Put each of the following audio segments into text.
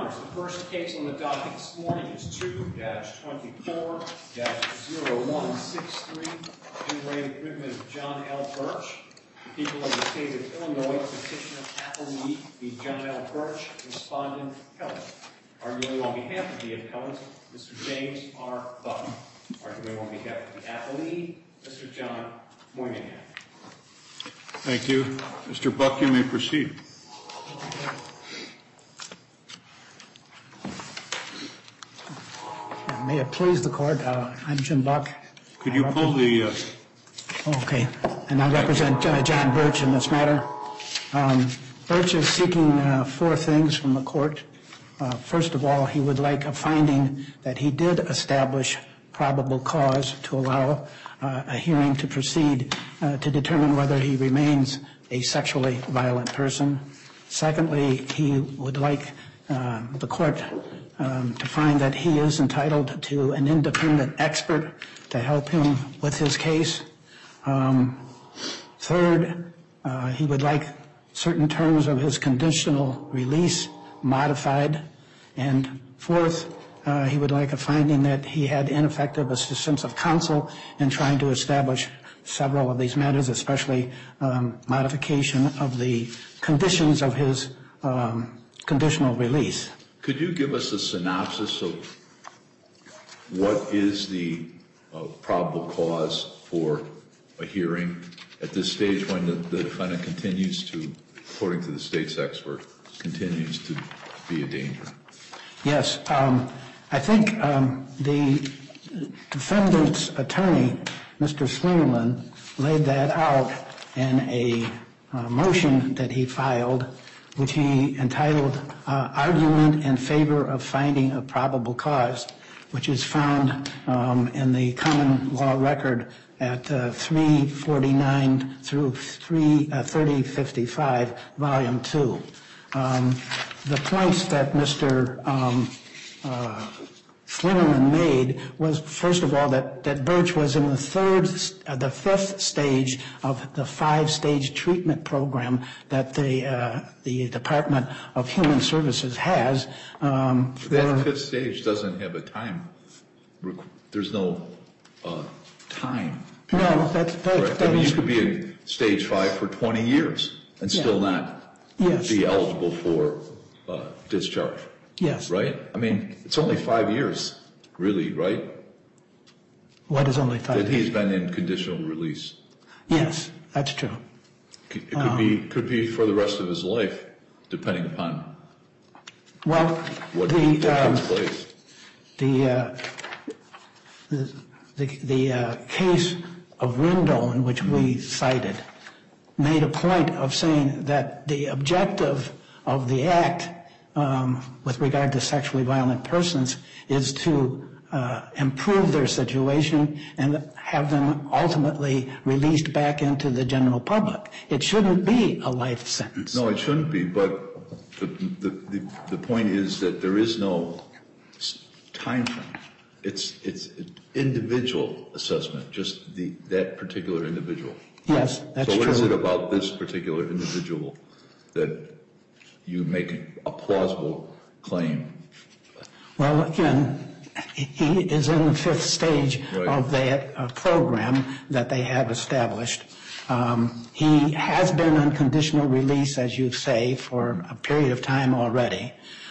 Honors, the first case on the docket this morning is 2-24-0163, in re Agreement of John L. Birch, the people of the state of Illinois, petitioner Appellee v. John L. Birch, respondent appellant. Arguing on behalf of the appellant, Mr. James R. Buck. Arguing on behalf of the appellee, Mr. John Moynihan. Thank you. Mr. Buck, you may proceed. May it please the court, I'm Jim Buck. Could you pull the... Okay, and I represent John Birch in this matter. Birch is seeking four things from the court. First of all, he would like a finding that he did establish probable cause to allow a hearing to proceed to determine whether he remains a sexually violent person. Secondly, he would like the court to find that he is entitled to an independent expert to help him with his case. Third, he would like certain terms of his conditional release modified. And fourth, he would like a finding that he had ineffective assistance of counsel in trying to establish several of these matters, especially modification of the conditions of his conditional release. Could you give us a synopsis of what is the probable cause for a hearing at this stage when the defendant continues to, according to the state's expert, continues to be a danger? Yes, I think the defendant's attorney, Mr. Slingerland, laid that out in a motion that he filed, which he entitled Argument in Favor of Finding a Probable Cause, which is found in the common law record at 349 through 3055, Volume 2. The points that Mr. Slingerland made was, first of all, that Birch was in the fifth stage of the five-stage treatment program that the Department of Human Services has. That fifth stage doesn't have a time. There's no time. No, you could be in stage 5 for 20 years and still not be eligible for discharge. Yes. Right? I mean, it's only 5 years, really, right? What is only 5 years? That he's been in conditional release. Yes, that's true. It could be for the rest of his life, depending upon what takes place. The case of Rendon, which we cited, made a point of saying that the objective of the act with regard to sexually violent persons is to improve their situation and have them ultimately released back into the general public. It shouldn't be a life sentence. No, it shouldn't be, but the point is that there is no time frame. It's individual assessment, just that particular individual. Yes, that's true. So what is it about this particular individual that you make a plausible claim? Well, again, he is in the fifth stage of that program that they have established. He has been on conditional release, as you say, for a period of time already.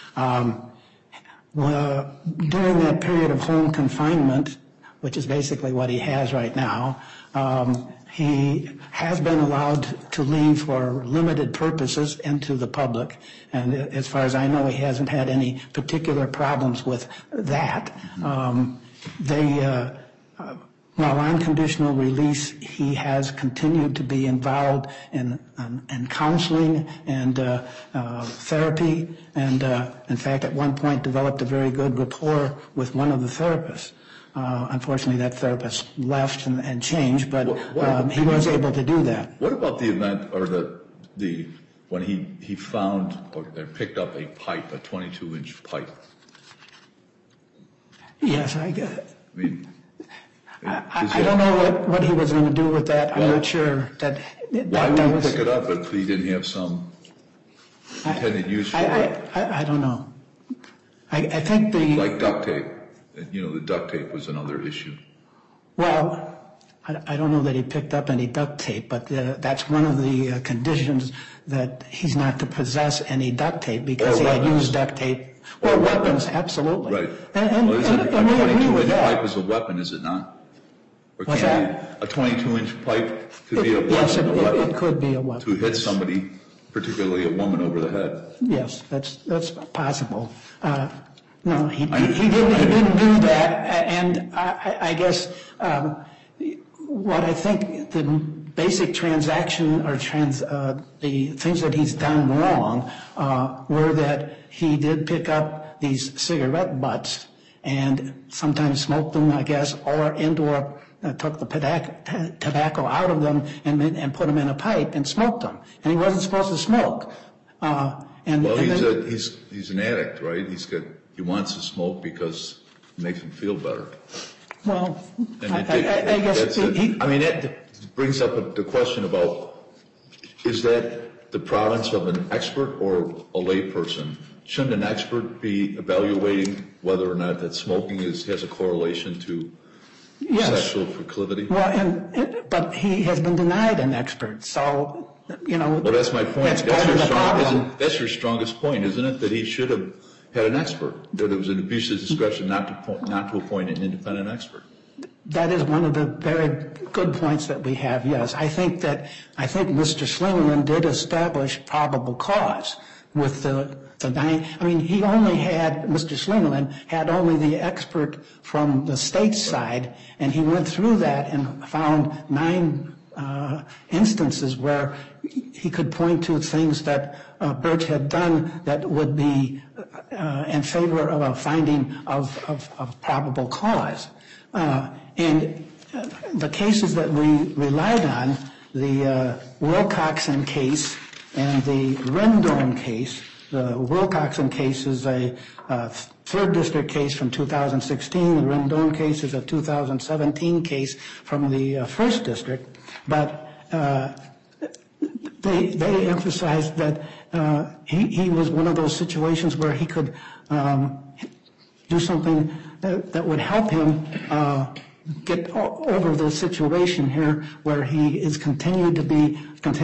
During that period of home confinement, which is basically what he has right now, he has been allowed to leave for limited purposes into the public. And as far as I know, he hasn't had any particular problems with that. While on conditional release, he has continued to be involved in counseling and therapy, and in fact, at one point developed a very good rapport with one of the therapists. Unfortunately, that therapist left and changed, but he was able to do that. What about the event or when he found or picked up a pipe, a 22-inch pipe? Yes, I get it. I don't know what he was going to do with that. I'm not sure that. Why would he pick it up if he didn't have some intended use for it? I don't know. I think Like duct tape. The duct tape was another issue. Well, I don't know that he picked up any duct tape, but that's one of the conditions, that he's not to possess any duct tape because he had used duct tape. Well, weapons, absolutely. Right. And Well, isn't we agree 22-inch with that. pipe is a weapon, is it not? Or What's can that? a 22-inch pipe could be a weapon? Yes, a weapon it could be a weapon. to hit somebody, particularly a woman, over the head. Yes, that's possible. No, he didn't do that, and I guess what I think the basic transaction or the things that he's done wrong were that he did pick up these cigarette butts and sometimes smoked them, I guess, or took the tobacco out of them and put them in a pipe and smoked them, and he wasn't supposed to smoke. He's an addict, right? He wants to smoke because it makes him feel better. Well, And I guess that brings up the question about, is that the province of an expert or a lay person? Shouldn't an expert be evaluating whether or not that smoking has a correlation to sexual proclivity? Well, but he has been denied an expert, so, Well, that's my point. That's part of the problem. That's your strongest point, isn't it? That he should have had an expert, that it was an abuse of discretion not to appoint an independent expert. That is one of the very good points that we have, yes. I think Mr. Slingerland did establish probable cause with Mr. Slingerland had only the expert from the state side, and he went through that and found 9 instances where he could point to things that Birch had done that would be in favor of a finding of probable cause. And the cases that we relied on, the Wilcoxon case and the Rendon case, the Wilcoxon case is a 3rd District case from 2016. The Rendon case is a 2017 case from the 1st District. But they emphasized that he was one of those situations where he could do something that would help him get over the situation here where he is continued to be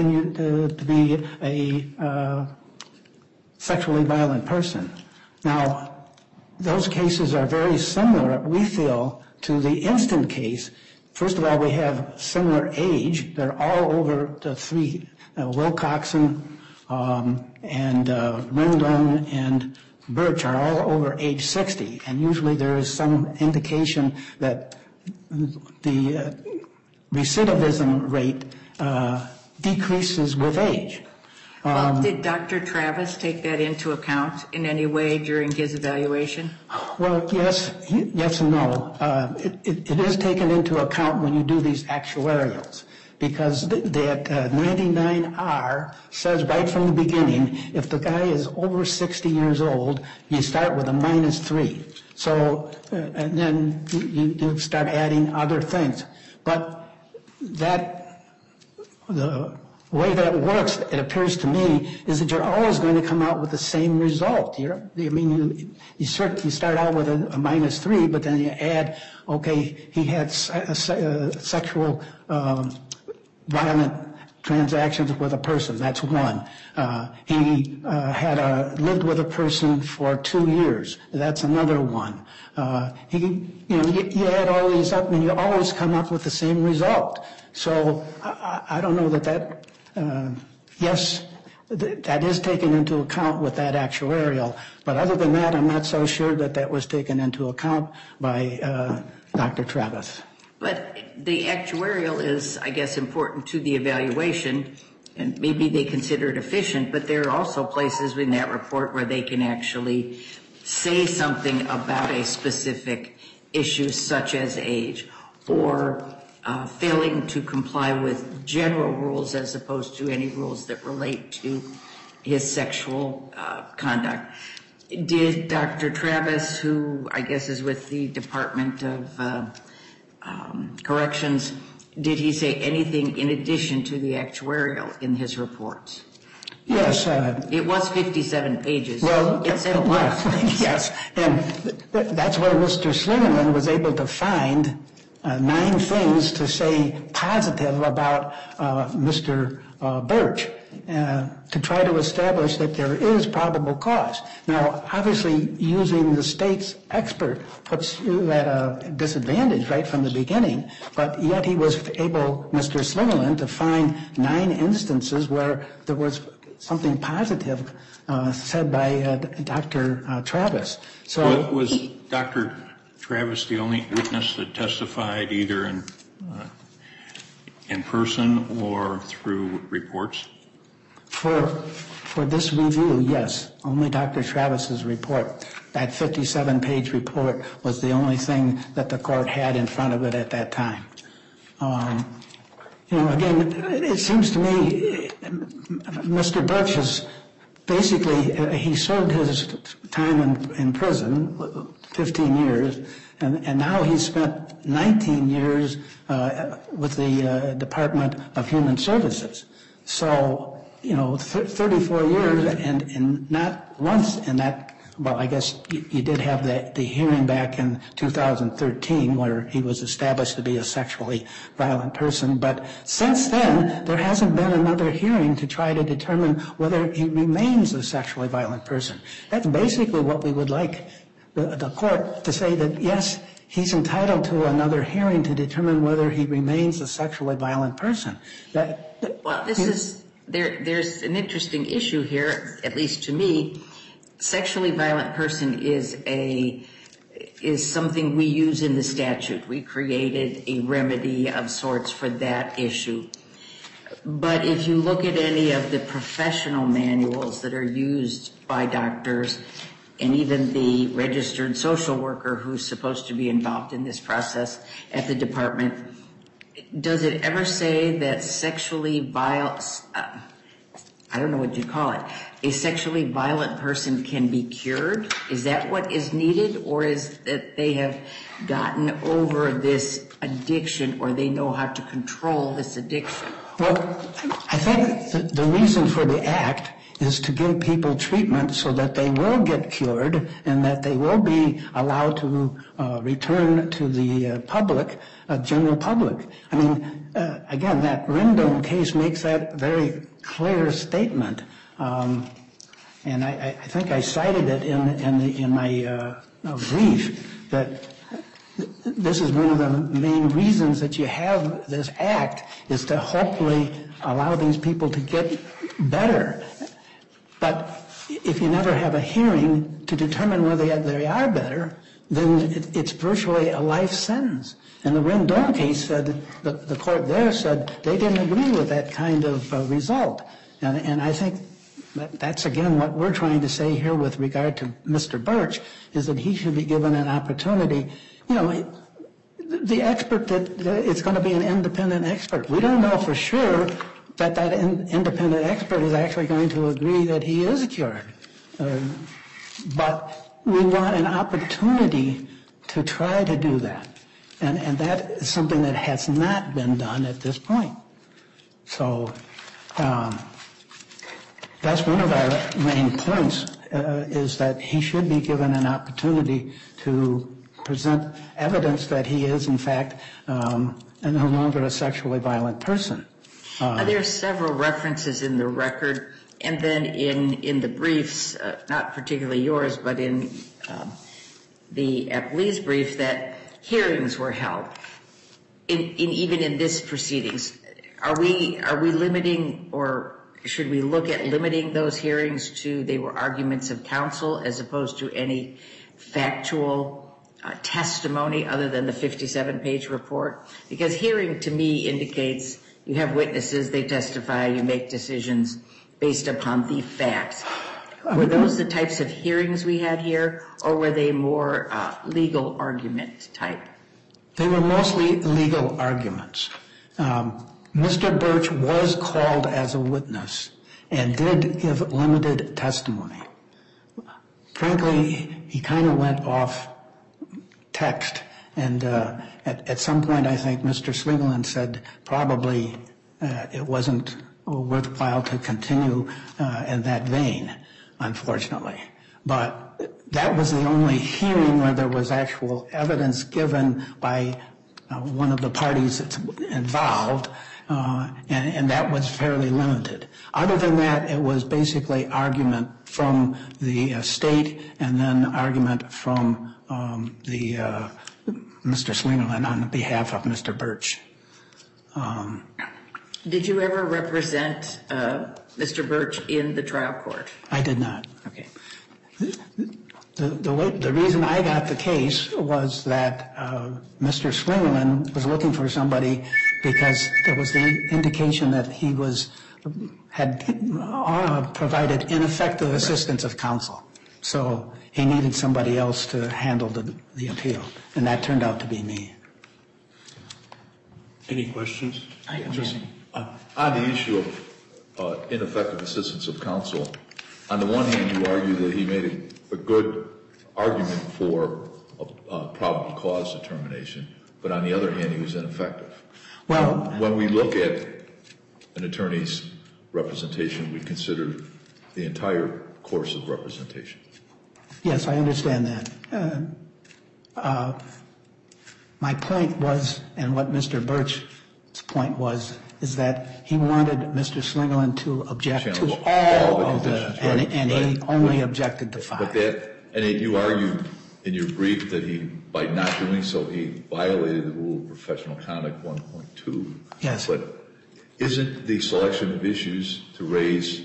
a sexually violent person. Now, those cases are very similar, we feel, to the instant case. First of all, we have similar age. They're all over the 3, Wilcoxon and Rendon and Birch are all over age 60. And usually there is some indication that the recidivism rate decreases with age. Well, did Dr. Travis take that into account in any way during his evaluation? Well, yes and no. It is taken into account when you do these actuarials, because that 99R says right from the beginning, if the guy is over 60 years old, you start with a -3. So, and then you start adding other things. But the way that works, it appears to me, is that you're always going to come out with the same result. You start out with a -3, but then you add, okay, he had sexual violent transactions with a person. That's 1. He had lived with a person for 2 years. That's another 1. You add all these up, and you always come up with the same result. So I don't know that. Yes, that is taken into account with that actuarial. But other than that, I'm not so sure that was taken into account by Dr. Travis. But the actuarial is, I guess, important to the evaluation, and maybe they consider it efficient, but there are also places in that report where they can actually say something about a specific issue, such as age, or failing to comply with general rules as opposed to any rules that relate to his sexual conduct. Did Dr. Travis, who I guess is with the Department of Corrections, did he say anything in addition to the actuarial in his reports? Yes. It was 57 pages. Well, It said a lot of things. yes, and that's where Mr. Slingerland was able to find 9 things to say positive about Mr. Birch to try to establish that there is probable cause. Now, obviously, using the state's expert puts you at a disadvantage right from the beginning, but yet he was able, Mr. Slingerland, to find 9 instances where there was something positive said by Dr. Travis. So Was Dr. Travis the only witness that testified either in person or through reports? For this review, yes, only Dr. Travis's report. That 57-page report was the only thing that the court had in front of it at that time. Again, it seems to me Mr. Birch is basically, he served his time in prison, 15 years, and now he's spent 19 years with the Department of Human Services. So, 34 years and not once in that, well, I guess you did have the hearing back in 2013 where he was established to be a sexually violent person. But since then, there hasn't been another hearing to try to determine whether he remains a sexually violent person. That's basically what we would like the court to say, that yes, he's entitled to another hearing to determine whether he remains a sexually violent person. Well, there's an interesting issue here, at least to me. Sexually violent person is something we use in the statute. We created a remedy of sorts for that issue. But if you look at any of the professional manuals that are used by doctors, and even the registered social worker who's supposed to be involved in this process at the department, does it ever say that sexually violent, I don't know what you call it, a sexually violent person can be cured? Is that what is needed, or is that they have gotten over this addiction, or they know how to control this addiction? Well, I think the reason for the act is to give people treatment so that they will get cured and that they will be allowed to return to the public, general public. I mean, again, that Rendon case makes that very clear statement. And I think I cited it in my brief, that this is one of the main reasons that you have this act, is to hopefully allow these people to get better. But if you never have a hearing to determine whether they are better, then it's virtually a life sentence. And the Rendon case said, the court there said they didn't agree with that kind of result. And I think that's, again, what we're trying to say here with regard to Mr. Birch, is that he should be given an opportunity. The expert, that it's going to be an independent expert. We don't know for sure that independent expert is actually going to agree that he is cured. But we want an opportunity to try to do that. And that is something that has not been done at this point. So that's one of our main points, is that he should be given an opportunity to present evidence that he is, in fact, no longer a sexually violent person. There are several references in the record, and then in the briefs, not particularly yours, but in the appellee's brief, that hearings were held. Even in this proceedings, are we limiting, or should we look at limiting those hearings to they were arguments of counsel as opposed to any factual testimony other than the 57-page report? Because hearing to me indicates you have witnesses, they testify, you make decisions based upon the facts. Were those the types of hearings we had here, or were they more legal argument type? They were mostly legal arguments. Mr. Birch was called as a witness and did give limited testimony. Frankly, he kind of went off text, and at some point I think Mr. Slingerland said probably it wasn't worthwhile to continue in that vein, unfortunately. But that was the only hearing where there was actual evidence given by one of the parties that's involved, and that was fairly limited. Other than that, it was basically argument from the state and then argument from Mr. Slingerland on behalf of Mr. Birch. Did you ever represent Mr. Birch in the trial court? I did not. Okay. The reason I got the case was that Mr. Slingerland was looking for somebody because there was the indication that he had provided ineffective assistance of counsel. So he needed somebody else to handle the appeal, and that turned out to be me. Any questions? I don't have any. On the issue of ineffective assistance of counsel, on the one hand, you argue that he made a good argument for a probable cause determination, but on the other hand, he was ineffective. Well, when we look at an attorney's representation, we consider the entire course of representation. yes, I understand that. My point was, and what Mr. Birch's point was, is that he wanted Mr. Slingerland to object to all of the, and he only objected to 5. And you argued in your brief that by not doing so, he violated the rule of professional conduct 1.2. Yes. But isn't the selection of issues to raise,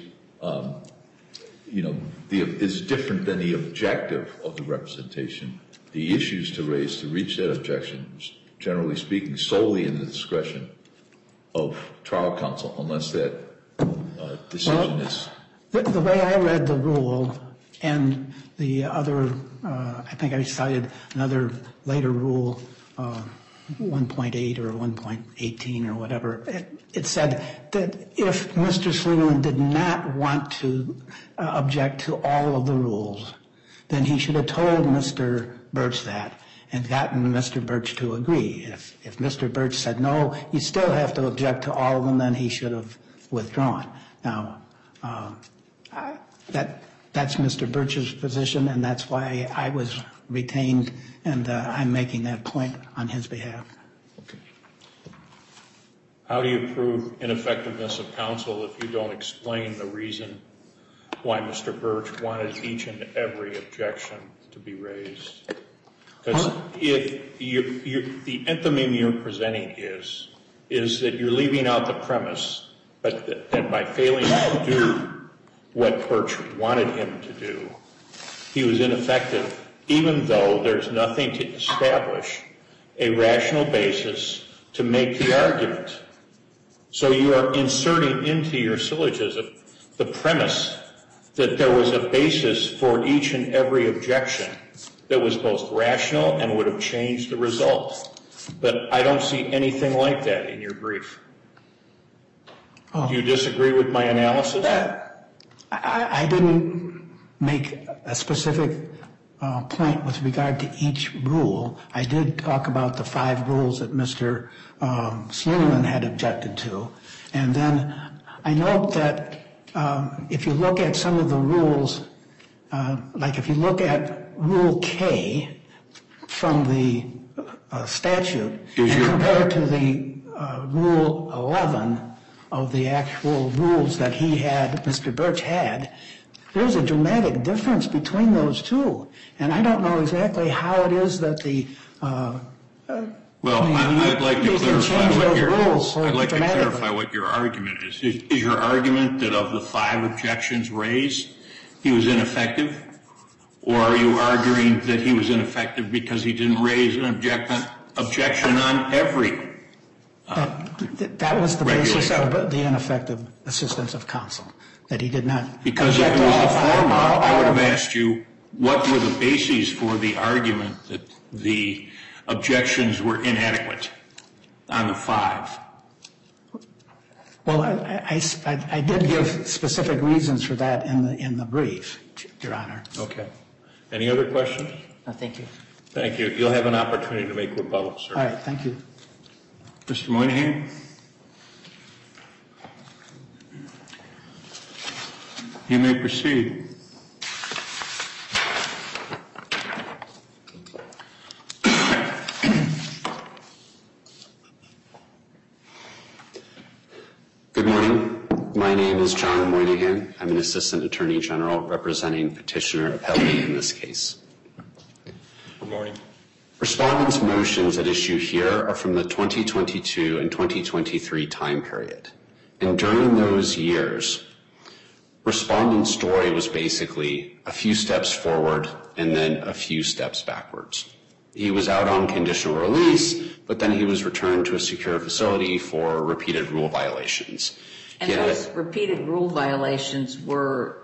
is different than the objective of the representation? The issues to raise to reach that objection, generally speaking, solely in the discretion of trial counsel, unless that decision is... The way I read the rule and the other, I think I cited another later rule, 1.8 or 1.18 or whatever, it said that if Mr. Slingerland did not want to object to all of the rules, then he should have told Mr. Birch that and gotten Mr. Birch to agree. If Mr. Birch said, no, you still have to object to all of them, then he should have withdrawn. Now, that's Mr. Birch's position, and that's why I was retained, and I'm making that point on his behalf. Okay. How do you prove ineffectiveness of counsel if you don't explain the reason why Mr. Birch wanted each and every objection to be raised? Because if the enthymeme you're presenting is that you're leaving out the premise, but that by failing to do what Birch wanted him to do, he was ineffective, even though there's nothing to establish a rational basis to make the argument. So you are inserting into your syllogism the premise that there was a basis for each and every objection that was both rational and would have changed the result. But I don't see anything like that in your brief. Do you disagree with my analysis? I didn't make a specific point with regard to each rule. I did talk about the 5 rules that Mr. Slingerland had objected to. And then I note that if you look at some of the rules, like if you look at Rule K from the statute and compare it to the Rule 11 of the actual rules that he had, Mr. Birch had, there's a dramatic difference between those two. And I don't know exactly how it is that the I'd like to clarify clarify what your argument is. Is your argument that of the 5 objections raised, he was ineffective? Or are you arguing that he was ineffective because he didn't raise an objection on every that was the basis of the ineffective assistance of counsel, that he did not. Because if it was the former, I would have asked you what were the bases for the argument that the objections were inadequate on the 5. Well, I did give specific reasons for that in the brief, Your Honor. Okay. Any other questions? No, thank you. Thank you. You'll have an opportunity to make rebuttal, sir. All right, thank you. Mr. Moynihan? You may proceed. Good morning. My name is John Moynihan. I'm an Assistant Attorney General representing Petitioner Appellee in this case. Good morning. Respondents' motions at issue here are from the 2022 and 2023 time period. And during those years, respondent's story was basically a few steps forward and then a few steps backwards. He was out on conditional release, but then he was returned to a secure facility for repeated rule violations. And those repeated rule violations were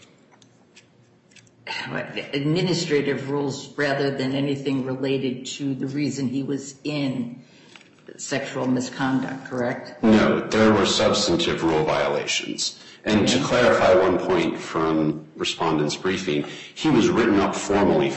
administrative rules rather than anything related to the reason he was in sexual misconduct, correct? No, there were substantive rule violations. And to clarify one point from respondent's briefing, he was written up formally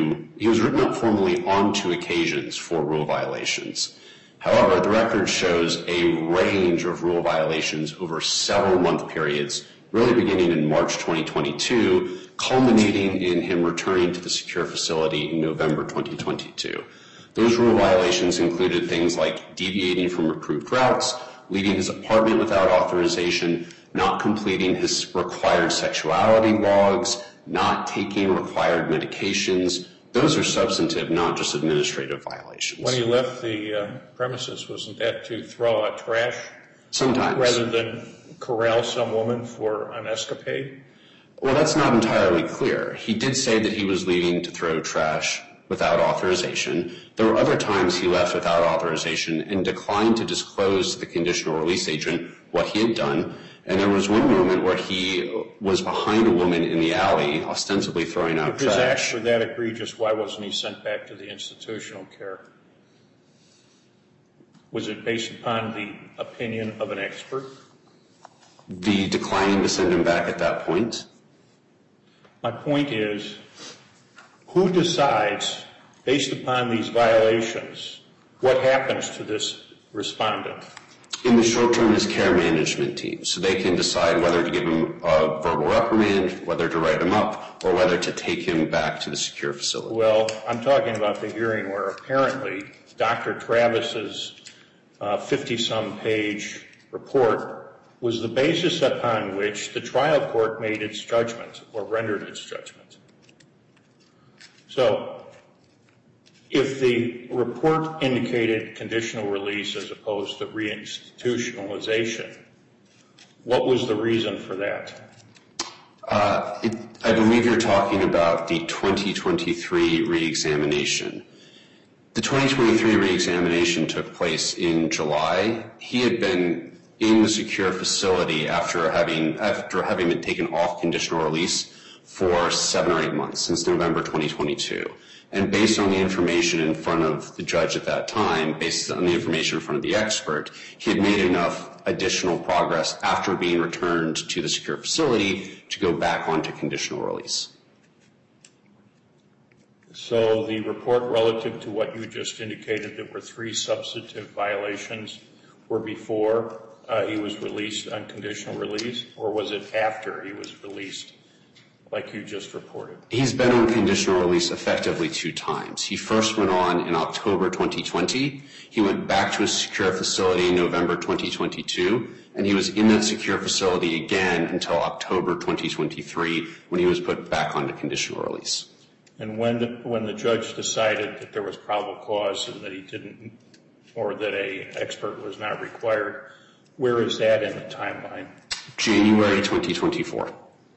on 2 occasions for rule violations. However, the record shows a range of rule violations over several month periods, really beginning in March 2022, culminating in him returning to the secure facility in November 2022. Those rule violations included things like deviating from approved routes, leaving his apartment without authorization, not completing his required sexuality logs, not taking required medications. Those are substantive, not just administrative violations. When he left the premises, wasn't that to throw out trash? Sometimes. Rather than corral some woman for an escapade? Well, that's not entirely clear. He did say that he was leaving to throw trash without authorization. There were other times he left without authorization and declined to disclose to the conditional release agent what he had done. And there was one moment where he was behind a woman in the alley, ostensibly throwing out trash. If his acts were that egregious, why wasn't he sent back to the institutional care? Was it based upon the opinion of an expert? The declining to send him back at that point? My point is, who decides, based upon these violations, what happens to this respondent? In the short term, his care management team. So they can decide whether to give him a verbal reprimand, whether to write him up, or whether to take him back to the secure facility. Well, I'm talking about the hearing where apparently Dr. Travis's 50-some page report was the basis upon which the trial court made its judgment or rendered its judgment. So, if the report indicated conditional release as opposed to reinstitutionalization, what was the reason for that? I believe you're talking about the 2023 reexamination. The 2023 reexamination took place in July. He had been in the secure facility after having been taken off conditional release for 7 or 8 months, since November 2022. And based on the information in front of the judge at that time, based on the information in front of the expert, he had made enough additional progress after being returned to the secure facility to go back onto conditional release. So the report relative to what you just indicated, there were 3 substantive violations, were before he was released on conditional release, or was it after he was released, like you just reported? He's been on conditional release effectively 2 times. He first went on in October 2020. He went back to a secure facility in November 2022, and he was in that secure facility again until October 2023 when he was put back onto conditional release. And when the judge decided that there was probable cause and that he didn't, or that an expert was not required, where is that in the timeline? January 2024.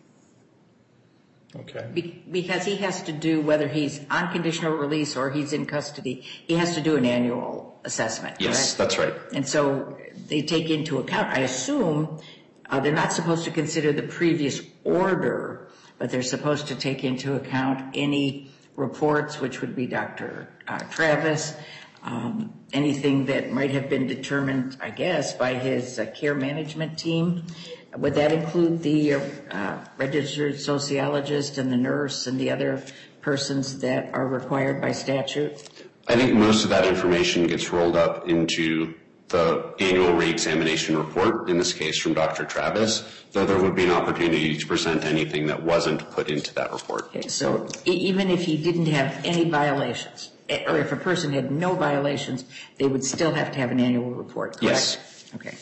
Okay. Because he has to do, whether he's on conditional release or he's in custody, he has to do an annual assessment, Yes, correct? that's right. And so they take into account, I assume, they're not supposed to consider the previous order, but they're supposed to take into account any reports, which would be Dr. Travis, anything that might have been determined, I guess, by his care management team. Would that include the registered sociologist and the nurse and the other persons that are required by statute? I think most of that information gets rolled up into the annual reexamination report, in this case from Dr. Travis, though there would be an opportunity to present anything that wasn't put into that report. Okay, so even if he didn't have any violations, or if a person had no violations, they would still have to have an annual report, correct? Yes. Okay.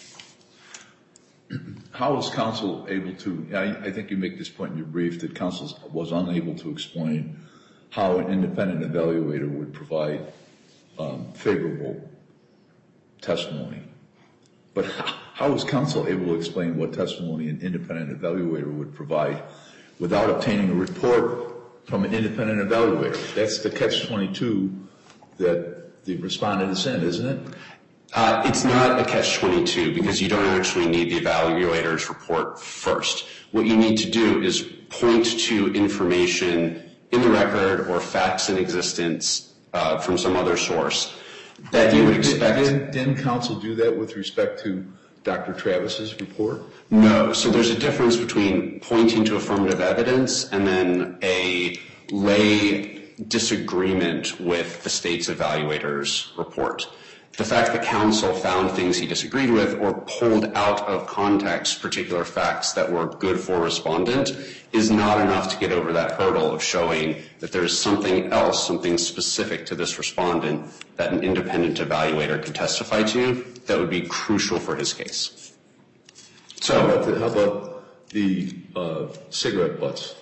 How is counsel able to, I think you make this point in your brief, that counsel was unable to explain how an independent evaluator would provide favorable testimony. But how is counsel able to explain what testimony an independent evaluator would provide without obtaining a report from an independent evaluator? That's the catch-22 that the respondent is in, isn't it? It's not a catch-22 because you don't actually need the evaluator's report first. What you need to do is point to information in the record or facts in existence from some other source that you would expect. Didn't counsel do that with respect to Dr. Travis's report? No. So there's a difference between pointing to affirmative evidence and then a lay disagreement with the state's evaluator's report. The fact that counsel found things he disagreed with or pulled out of context particular facts that were good for a respondent is not enough to get over that hurdle of showing that there's something else, something specific to this respondent that an independent evaluator could testify to that would be crucial for his case. So how about the cigarette butts,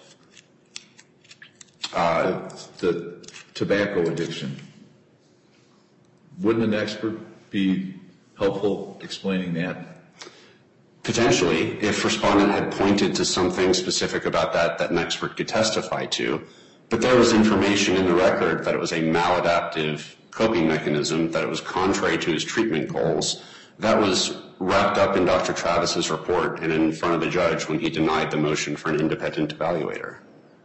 the tobacco addiction? Wouldn't an expert be helpful explaining that? Potentially, if respondent had pointed to something specific about that an expert could testify to. But there was information in the record that it was a maladaptive coping mechanism, that it was contrary to his treatment goals. That was wrapped up in Dr. Travis's report and in front of the judge when he denied the motion for an independent evaluator.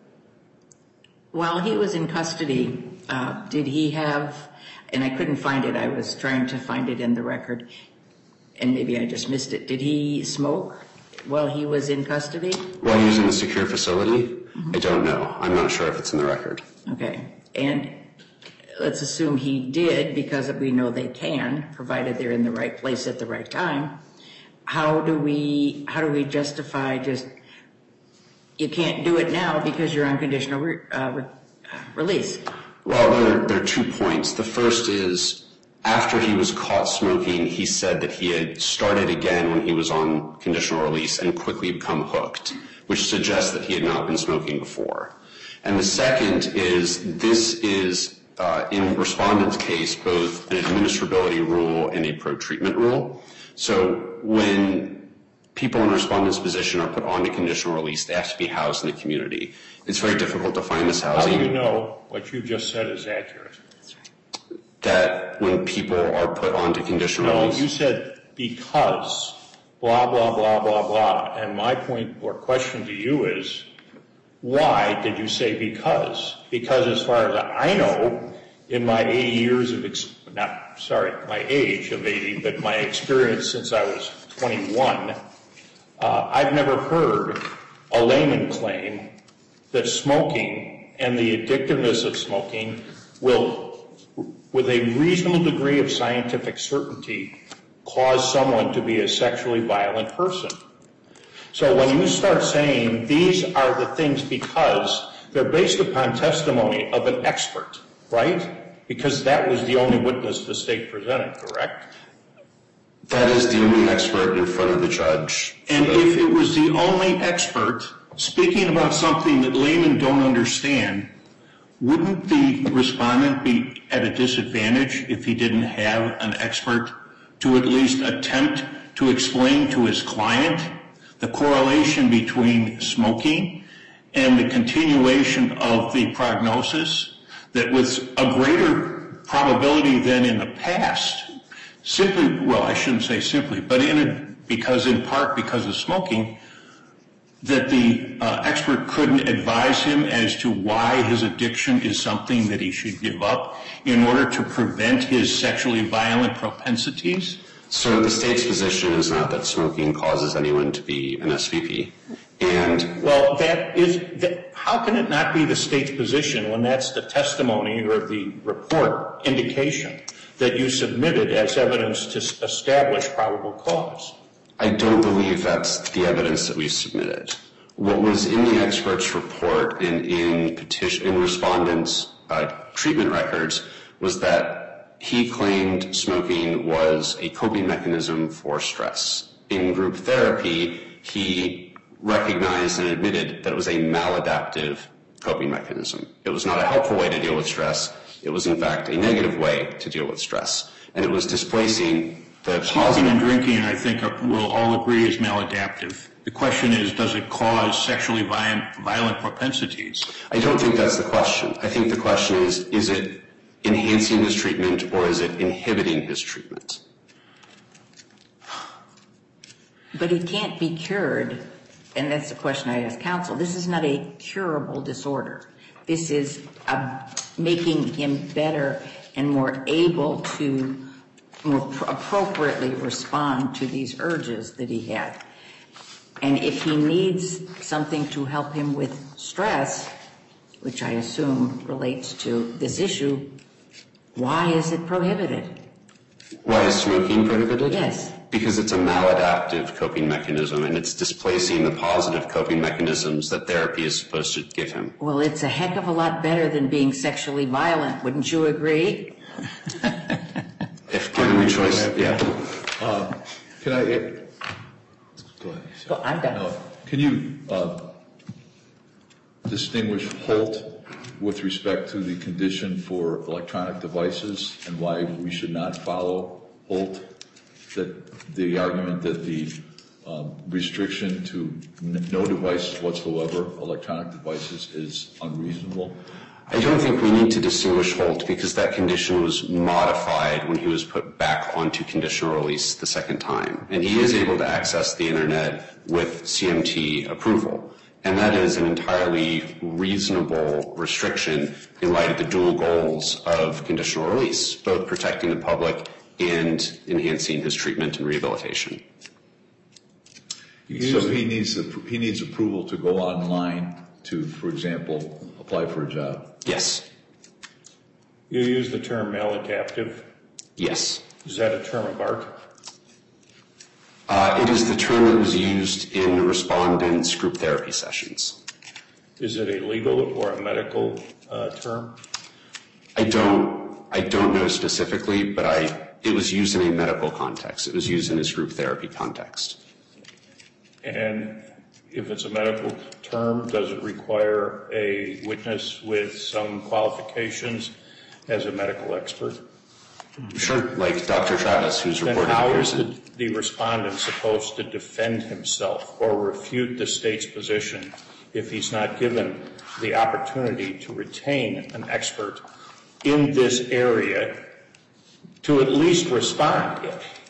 While he was in custody, did he have, and I couldn't find it, I was trying to find it in the record, and maybe I just missed it. Did he smoke while he was in custody? While he was in a secure facility? I don't know. I'm not sure if it's in the record. Okay. And let's assume he did, because we know they can, provided they're in the right place at the right time. How do we justify just, you can't do it now because you're on conditional release? Well, there are 2 points. The first is, after he was caught smoking, he said that he had started again when he was on conditional release and quickly become hooked, which suggests that he had not been smoking before. And the second is, this is, in respondent's case, both an administrability rule and a pro-treatment rule. So when people in respondent's position are put onto conditional release, they have to be housed in the community. It's very difficult to find this housing. How do you know what you just said is accurate? That when people are put onto conditional release. No, you said because, blah, blah, blah, blah, blah. And my point or question to you is, why did you say because? Because as far as I know, in my 80 years of, my age of 80, but my experience since I was 21, I've never heard a layman claim that smoking and the addictiveness of smoking will, with a reasonable degree of scientific certainty, cause someone to be a sexually violent person. So when you start saying these are the things because, they're based upon testimony of an expert, right? Because that was the only witness the state presented, correct? That is the only expert in front of the judge. And if it was the only expert speaking about something that laymen don't understand, wouldn't the respondent be at a disadvantage if he didn't have an expert to at least attempt to explain to his client the correlation between smoking and the continuation of the prognosis, that with a greater probability than in the past, simply, well, I shouldn't say simply, but in part because of smoking, that the expert couldn't advise him as to why his addiction is something that he should give up in order to prevent his sexually violent propensities? So the state's position is not that smoking causes anyone to be an SVP. And Well, how can it not be the state's position when that's the testimony or the report indication that you submitted as evidence to establish probable cause? I don't believe that's the evidence that we've submitted. What was in the expert's report and in respondents' treatment records was that he claimed smoking was a coping mechanism for stress. In group therapy, he recognized and admitted that it was a maladaptive coping mechanism. It was not a helpful way to deal with stress. It was, in fact, a negative way to deal with stress. And it was displacing the Smoking positive. and drinking, I think, we'll all agree is maladaptive. The question is, does it cause sexually violent propensities? I don't think that's the question. I think the question is it enhancing his treatment or is it inhibiting his treatment? But he can't be cured, and that's the question I asked counsel. This is not a curable disorder. This is making him better and more able to more appropriately respond to these urges that he had. And if he needs something to help him with stress, which I assume relates to this issue, why is it prohibited? Why is smoking prohibited? Yes. Because it's a maladaptive coping mechanism and it's displacing the positive coping mechanisms that therapy is supposed to give him. Well, it's a heck of a lot better than being sexually violent. Wouldn't you agree? If given the choice, yeah. Can I, go ahead. Well, I'm done. No. Can you distinguish Holt with respect to the condition for electronic devices and why we should not follow Holt? That the argument that the restriction to no devices whatsoever, electronic devices, is unreasonable? I don't think we need to distinguish Holt because that condition was modified when he was put back onto conditional release the second time. And he is able to access the internet with CMT approval. And that is an entirely reasonable restriction in light of the dual goals of conditional release, both protecting the public and enhancing his treatment and rehabilitation. So he needs approval to go online to, for example, apply for a job? Yes. You use the term maladaptive. Yes. Is that a term of art? It is the term that was used in respondents' group therapy sessions. Is it a legal or a medical term? I don't know specifically, but it was used in a medical context. It was used in his group therapy context. And if it's a medical term, does it require a witness with some qualifications as a medical expert? Sure, like Dr. Travis, who's Then reported how appears is in. the respondent supposed to defend himself or refute the state's position if he's not given the opportunity to retain an expert in this area to at least respond?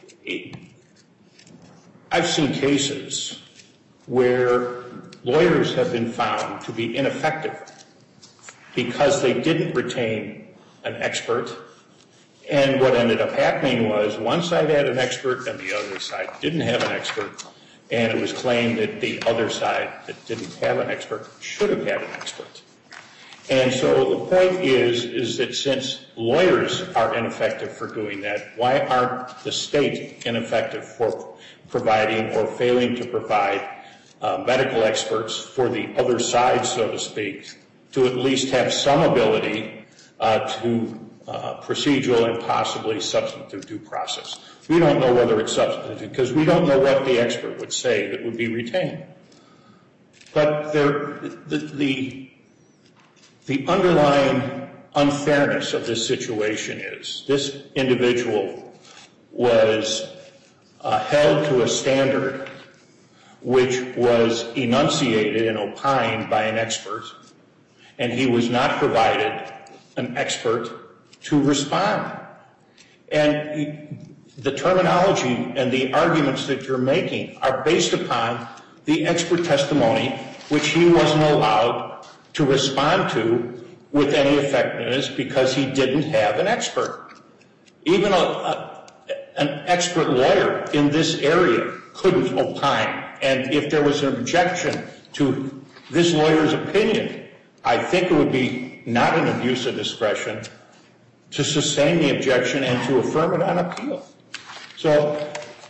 I've seen cases where lawyers have been found to be ineffective because they didn't retain an expert. And what ended up happening was one side had an expert and the other side didn't have an expert. And it was claimed that the other side that didn't have an expert should have had an expert. And so the point is that since lawyers are ineffective for doing that, why aren't the state ineffective for providing or failing to provide medical experts for the other side, so to speak, to at least have some ability to procedural and possibly substantive due process? We don't know whether it's substantive because we don't know what the expert would say that would be retained. But the underlying unfairness of this situation is this individual was held to a standard which was enunciated and opined by an expert, and he was not provided an expert to respond. And the terminology and the arguments that you're making are based upon the expert testimony, which he wasn't allowed to respond to with any effectiveness because he didn't have an expert. Even an expert lawyer in this area couldn't opine. And if there was an objection to this lawyer's opinion, I think it would be not an abuse of discretion to sustain the objection and to affirm it on appeal. So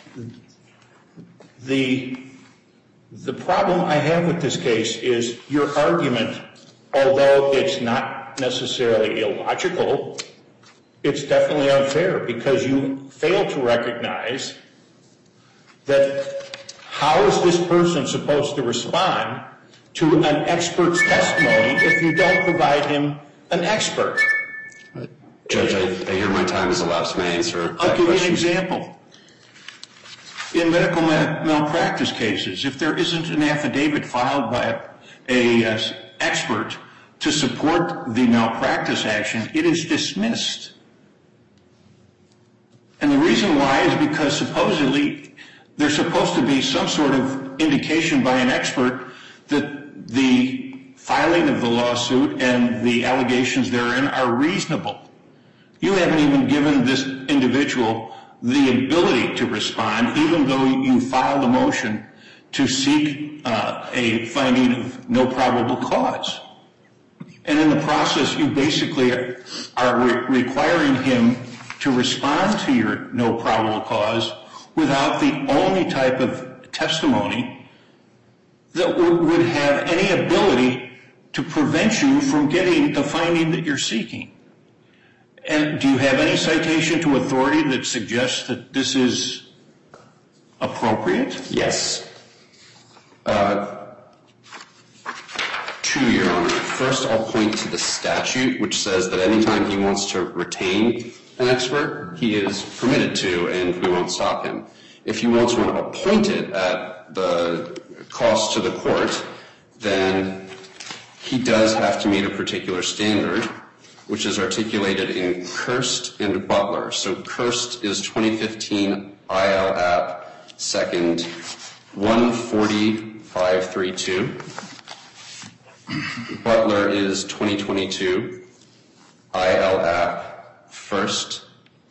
the problem I have with this case is your argument, although it's not necessarily illogical, it's definitely unfair because you fail to recognize that how is this person supposed to respond to an expert's testimony if you don't provide him an expert? Judge, I hear my time has elapsed. May I answer I'll that give you an question? example. In medical malpractice cases, if there isn't an affidavit filed by an expert to support the malpractice action, it is dismissed. And the reason why is because supposedly there's supposed to be some sort of indication by an expert that the filing of the lawsuit and the allegations therein are reasonable. You haven't even given this individual the ability to respond, even though you filed a motion to seek a finding of no probable cause. And in the process, you basically are requiring him to respond to your no probable cause without the only type of testimony that would have any ability to prevent you from getting the finding that you're seeking. And do you have any citation to authority that suggests that this is appropriate? Yes. Two, Your Honor. First, I'll point to the statute, which says that anytime he wants to retain an expert, he is permitted to, and we won't stop him. If he wants one appointed at the cost to the court, then he does have to meet a particular standard, which is articulated in Kirst and Butler. So Kirst is 2015 IL App 2nd 14532. Butler is 2022 IL App 1st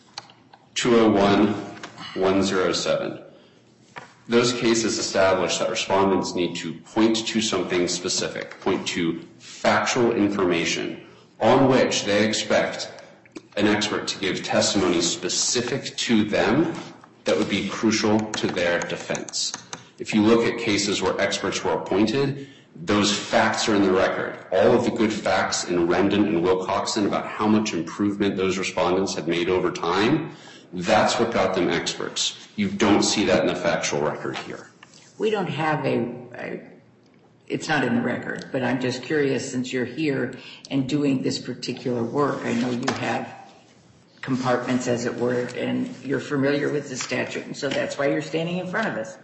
201107. Those cases establish that respondents need to point to something specific, point to factual information on which they expect an expert to give testimony specific to them that would be crucial to their defense. If you look at cases where experts were appointed, those facts are in the record. All of the good facts in Rendon and Wilcoxon about how much improvement those respondents had made over time, that's what got them experts. You don't see that in the factual record here. We don't have it's not in the record, but I'm just curious, since you're here and doing this particular work, I know you have compartments, as it were, and you're familiar with the statute, and so that's why you're standing in front of us.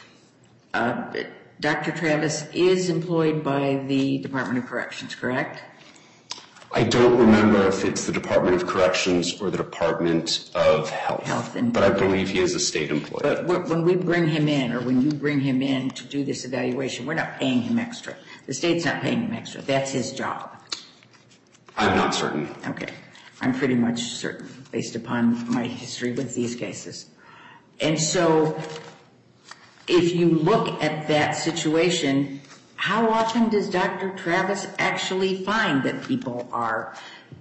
Dr. Travis is employed by the Department of Corrections, correct? I don't remember if it's the Department of Corrections or the Department of Health, but I believe he is a state employee. But when we bring him in, or when you bring him in to do this evaluation, we're not paying him extra. The state's not paying him extra. That's his job. I'm not certain. Okay. I'm pretty much certain, based upon my history with these cases. And so, if you look at that situation, how often does Dr. Travis actually find that people are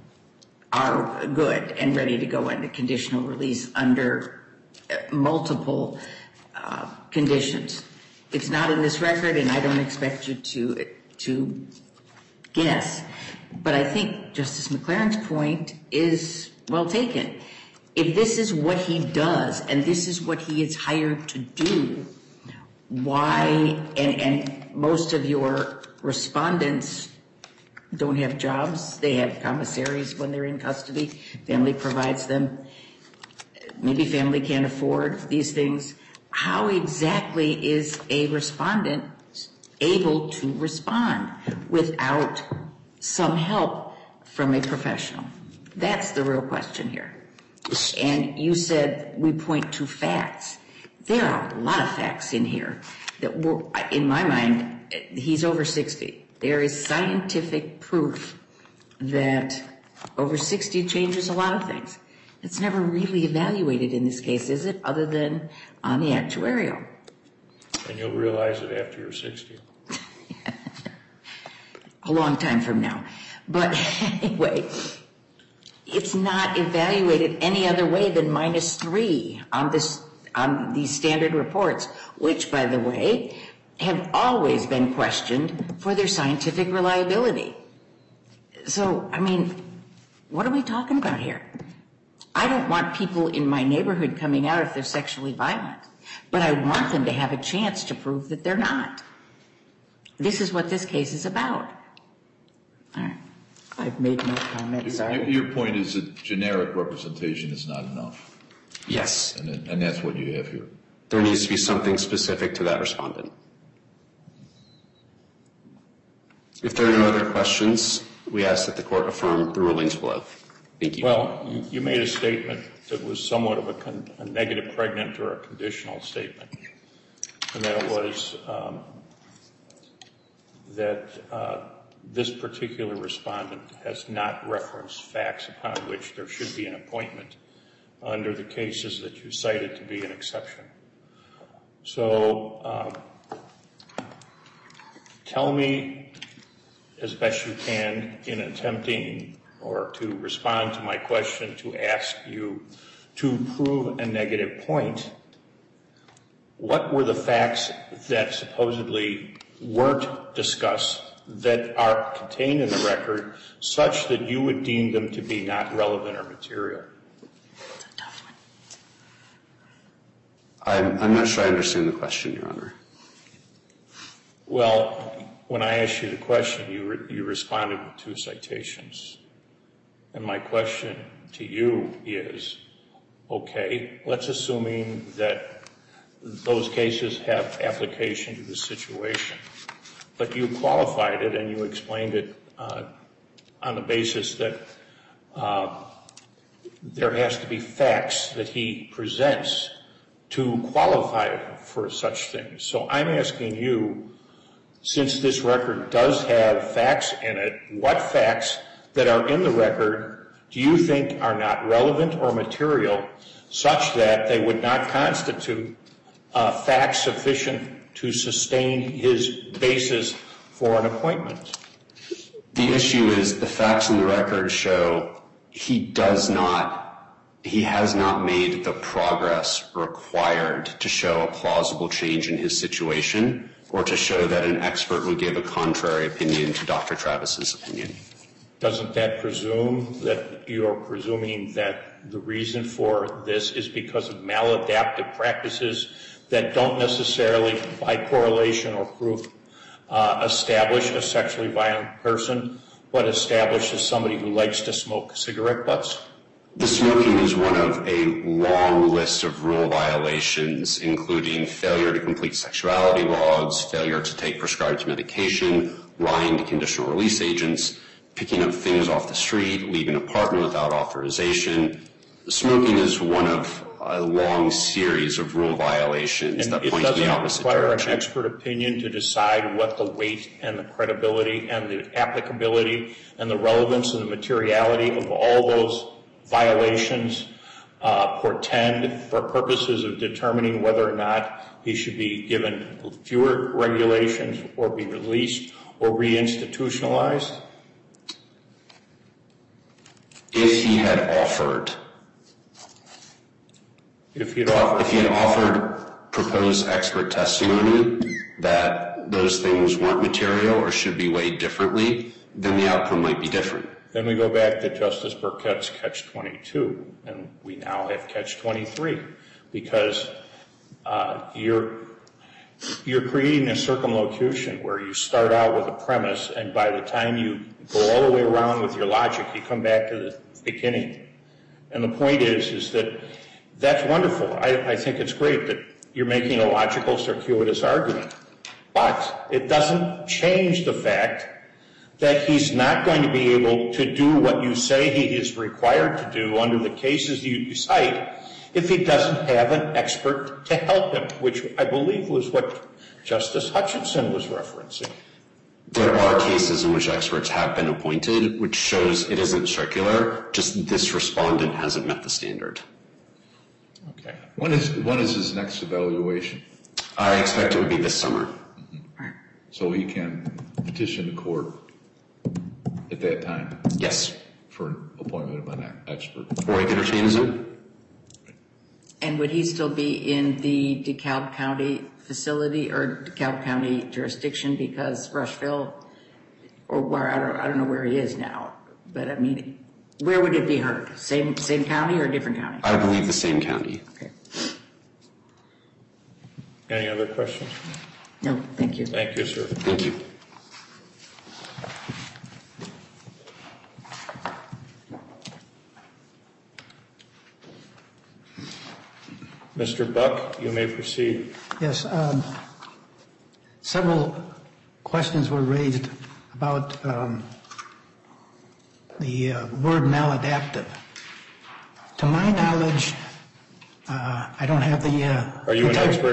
good and ready to go into conditional release under multiple conditions? It's not in this record, and I don't expect you to guess. But I think Justice McLaren's point is well taken. If this is what he does, and this is what he is hired to do, why, and most of your respondents don't have jobs. They have commissaries when they're in custody. Family provides them. Maybe family can't afford these things. How exactly is a respondent able to respond without some help from a professional? That's the real question here. And you said we point to facts. There are a lot of facts in here that were, in my mind, he's over 60. There is scientific proof that over 60 changes a lot of things. It's never really evaluated in this case, is it, other than on the actuarial? And you'll realize it after you're 60. a long time from now. But anyway, it's not evaluated any other way than -3 on these standard reports, which, by the way, have always been questioned for their scientific reliability. So, I mean, what are we talking about here? I don't want people in my neighborhood coming out if they're sexually violent, but I want them to have a chance to prove that they're not. This is what this case is about. All right. I've made my comment, sorry. Your point is that generic representation is not enough. Yes. And that's what you have here. There needs to be something specific to that respondent. If there are no other questions, we ask that the court affirm the rulings below. Thank you. Well, you made a statement that was somewhat of a negative pregnant or a conditional statement, and that it was that this particular respondent has not referenced facts upon which there should be an appointment under the cases that you cited to be an exception. So tell me as best you can in attempting or to respond to my question to ask you to prove a negative point. What were the facts that supposedly weren't discussed that are contained in the record such that you would deem them to be not relevant or material? That's a tough one. I'm not sure I understand the question, Your Honor. Well, when I asked you the question, you responded with 2 citations. And my question to you is, okay, let's assuming that those cases have application to the situation. But you qualified it and you explained it on the basis that there has to be facts that he presents to qualify for such things. So I'm asking you, since this record does have facts in it, what facts that are in the record do you think are not relevant or material such that they would not constitute facts sufficient to sustain his basis for an appointment? The issue is the facts in the record show he has not made the progress required to show a plausible change in his situation or to show that an expert would give a contrary opinion to Dr. Travis's opinion. Doesn't that presume that you're presuming that the reason for this is because of maladaptive practices that don't necessarily, by correlation or proof, establish a sexually violent person, but establish as somebody who likes to smoke cigarette butts? The smoking is one of a long list of rule violations, including failure to complete sexuality logs, failure to take prescribed medication, lying to conditional release agents, picking up things off the street, leaving an apartment without authorization. Smoking is one of a long series of rule violations that point in the opposite direction. And it doesn't require an expert opinion to decide what the weight and the credibility and the applicability and the relevance and the materiality of all those violations portend for purposes of determining whether or not he should be given fewer regulations or be released or reinstitutionalized? If he had offered proposed expert testimony that those things weren't material or should be weighed differently, then the outcome might be different. Then we go back to Justice Burkett's Catch-22, and we now have Catch-23, because you're creating a circumlocution where you start out with a premise, and by the time you go all the way around with your logic, you come back to the beginning. And the point is that that's wonderful. I think it's great that you're making a logical, circuitous argument. But it doesn't change the fact that he's not going to be able to do what you say he is required to do under the cases you cite if he doesn't have an expert to help him, which I believe was what Justice Hutchinson was referencing. There are cases in which experts have been appointed, which shows it isn't circular, just this respondent hasn't met the standard. Okay. When is his next evaluation? I expect it would be this summer. So he can petition the court at that time Yes. for an appointment of an expert. Or he could retain his own. And would he still be in the DeKalb County facility or DeKalb County jurisdiction because Rushville, or where, I don't know where he is now, but I mean, where would it be heard? Same county or a different county? I believe the same county. Okay. Any other questions? No, thank you. Thank you, sir. Thank you. Mr. Buck, you may proceed. Yes, several questions were raised about the word maladaptive. To my knowledge, I don't have the... Are you an expert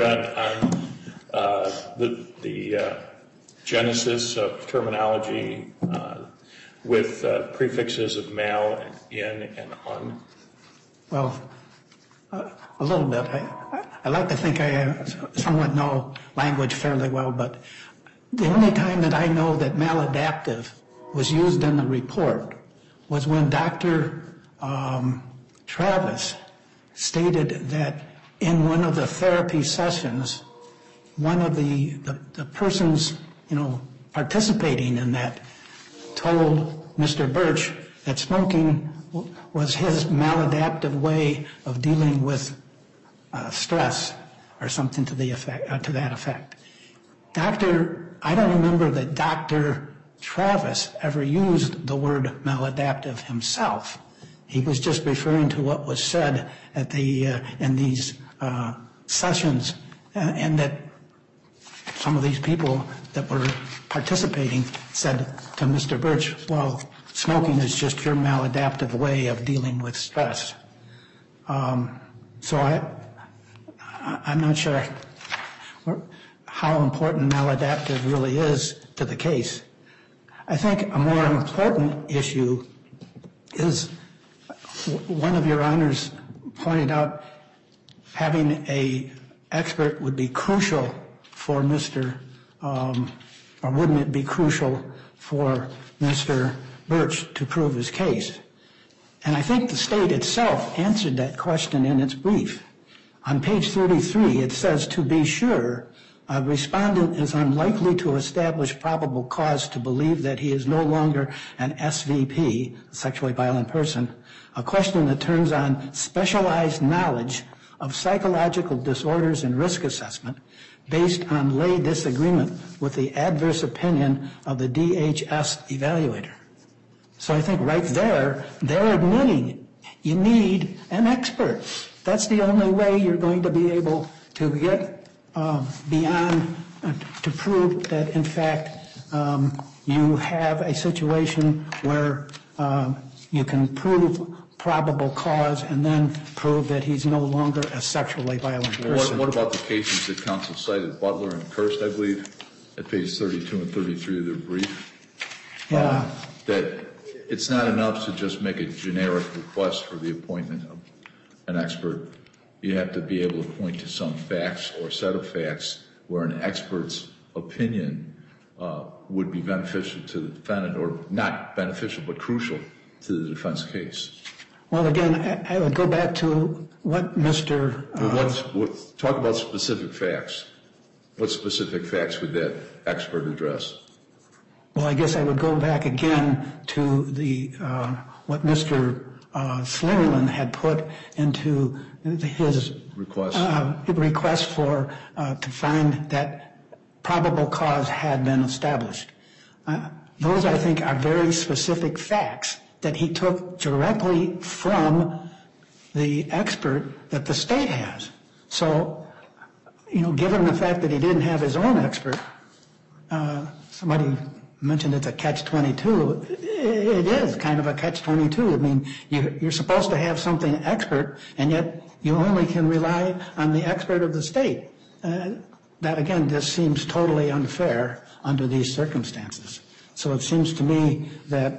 on the genesis of terminology with prefixes of mal, in, and un? Well, a little bit. I like to think I somewhat know language fairly well, but the only time that I know that maladaptive was used in the report was when Dr. Travis stated that in one of the therapy sessions, one of the persons, participating in that told Mr. Birch that smoking was his maladaptive way of dealing with stress or something to that effect. I don't remember that Dr. Travis ever used the word maladaptive himself. He was just referring to what was said at in these sessions, and that some of these people that were participating said to Mr. Birch, well, smoking is just your maladaptive way of dealing with stress. So I'm not sure how important maladaptive really is to the case. I think a more important issue is one of your honors pointed out having an expert would be crucial for or wouldn't it be crucial for Mr. Birch to prove his case? And I think the state itself answered that question in its brief. On page 33, it says, to be sure, a respondent is unlikely to establish probable cause to believe that he is no longer an SVP, a sexually violent person, a question that turns on specialized knowledge of psychological disorders and risk assessment based on lay disagreement with the adverse opinion of the DHS evaluator. So I think right there, they're admitting you need an expert. That's the only way you're going to be able to get beyond, to prove that, in fact, you have a situation where you can prove probable cause and then prove that he's no longer a sexually violent person. What about the cases that counsel cited, Butler and Kirst, I believe, at page 32 and 33 of their brief? Yeah. That it's not enough to just make a generic request for the appointment of an expert. You have to be able to point to some facts or set of facts where an expert's opinion would be beneficial to the defendant, or not beneficial but crucial to the defense case. Well, again, I would go back to what Mr. Talk about specific facts. What specific facts would that expert address? Well, I guess I would go back again to the what Mr. Slingerland had put into his request for to find that probable cause had been established. Those, I think, are very specific facts that he took directly from the expert that the state has. So, given the fact that he didn't have his own expert, somebody mentioned it's a catch-22. It is kind of a catch-22. I mean, you're supposed to have something expert, and yet you only can rely on the expert of the state. That, again, just seems totally unfair under these circumstances. So it seems to me that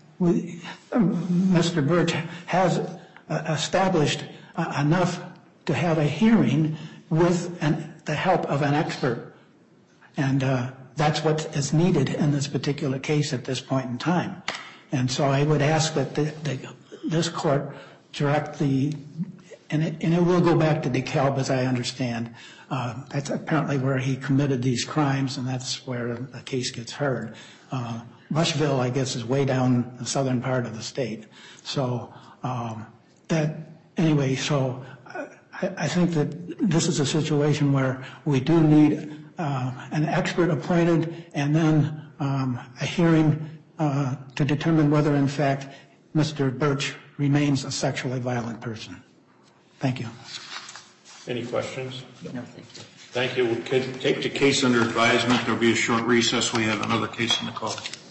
Mr. Birch has established enough to have a hearing with the help of an expert. And that's what is needed in this particular case at this point in time. And so I would ask that this court direct and it will go back to DeKalb, as I understand. That's apparently where he committed these crimes, and that's where the case gets heard. Rushville, I guess, is way down the southern part of the state. So so I think that this is a situation where we do need an expert appointed and then a hearing to determine whether, in fact, Mr. Birch remains a sexually violent person. Thank you. Any questions? No, thank you. Thank you. Take the case under advisement. There'll be a short recess. We have another case in the call.